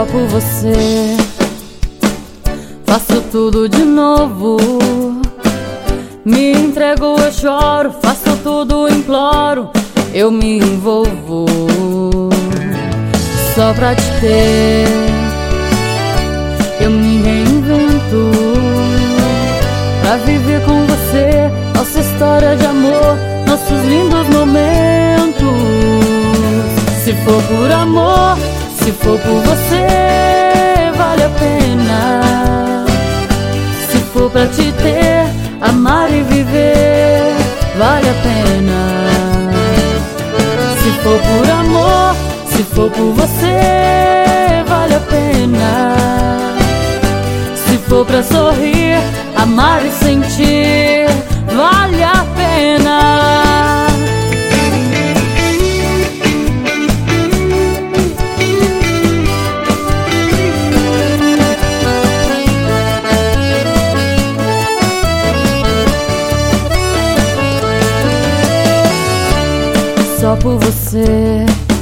por você faço tudo de novo. Me entrego, eu choro, faço tudo, imploro, eu me envolvo só pra te ter. Eu me reinvento pra viver com você nossa história de amor, nossos lindos momentos. Se for por amor, se for por você, vale a pena. Se for pra te ter, amar e viver, vale a pena. Se for por amor, se for por você, vale a pena. Se for pra sorrir, amar e sentir, vale a pena. Só por você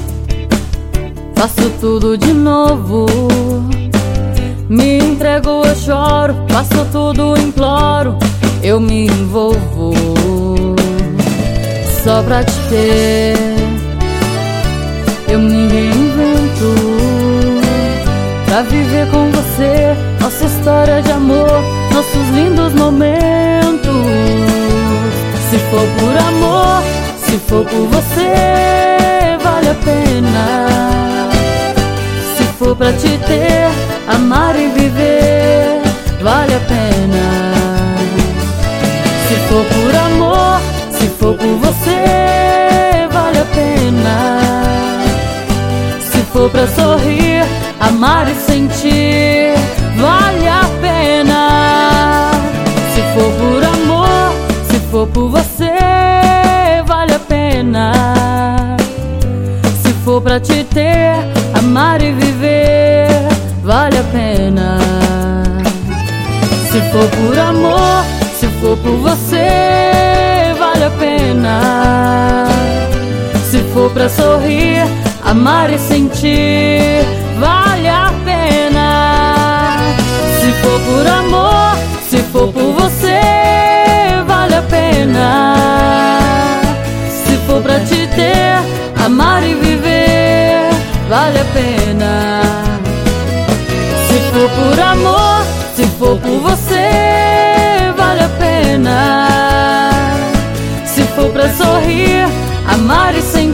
faço tudo de novo. Me entrego, eu choro, faço tudo, imploro, eu me envolvo só pra te ter. Eu me reinvento pra viver com você nossa história de amor, nossos lindos momentos. Se for por amor, se for por você, vale a pena. Se for pra te ter, amar e viver, vale a pena. Se for por amor, se for por você, vale a pena. Se for pra sorrir, amar e sentir, vale a pena. Se for por amor, se for por você, vale a pena. Se for pra te ter, amar e viver, vale a pena. Se for por amor, se for por você, vale a pena. Se for pra sorrir, amar e sentir, vale a pena. Se for por amor, se for por você, vale a pena. Se for pra te ter, amar e viver, vale a pena. Se for por amor, se for por você, vale a pena. Se for pra sorrir, amar e sentir,